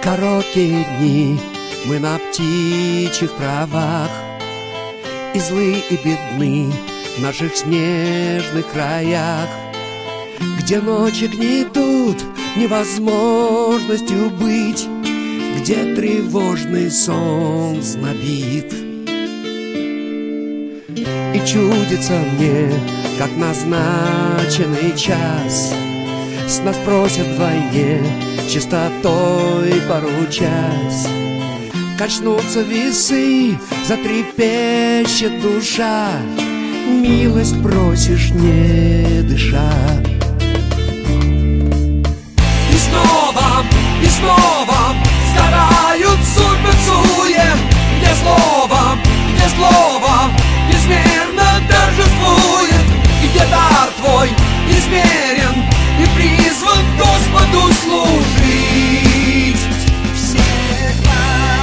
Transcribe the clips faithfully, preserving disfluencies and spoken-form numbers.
Короткие дни мы на птичьих правах, и злы, и бедны в наших снежных краях, где ночи гнетут невозможностью быть, где тревожный сон знобит. И чудится мне, как назначенный час с нас просят вдвойне чистотой поручась. Качнутся весы, затрепещет душа, милость просишь, не дыша. И снова, и снова сгорают судьбы в суе, где слово, где слово безмерно торжествует, и где дар твой измерен и призван Господу служить всегда.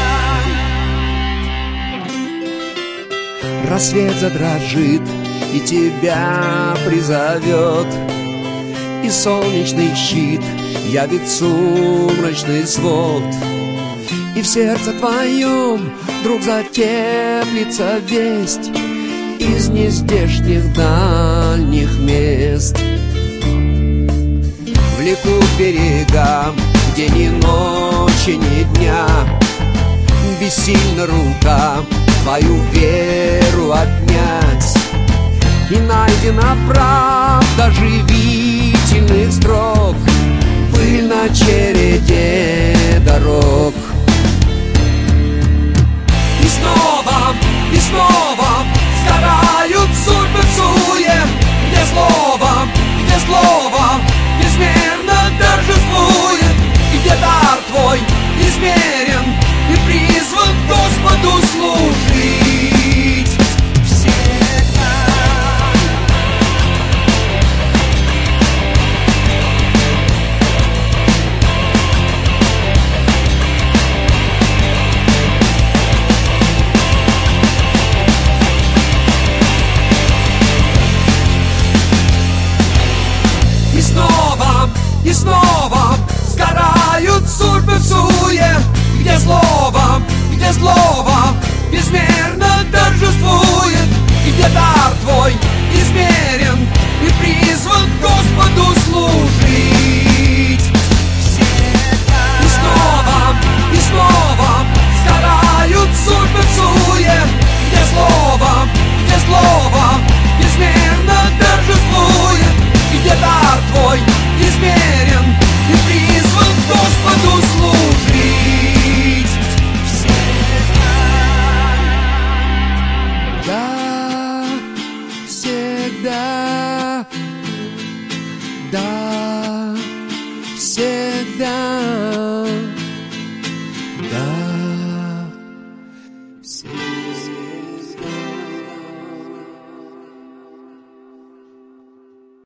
Рассвет задрожит и тебя призовет, и солнечный щит явит сумрачный свод, и в сердце твоем вдруг затеплится весть из нездешних дальних мест. Влеку к берегам, где ни ночи, ни дня, бессильна рука твою веру отнять. И найдена правда живительных строк, пыль на череде дорог. И снова, и снова сгорают судьбы в суе, где слово, где слово безмерно торжествует, и где дар твой измерен и призван Господу служить всегда. И снова, и снова сгорают судьбы в суе, где слово, где слово безмерно торжествует, и где дар твой измерен и призван Господу служить всегда. И снова, и снова сгорают судьбы в суе, где слово, где слово безмерно торжествует, и где дар твой измерен и призван Господу служить всегда. Да, всегда, да.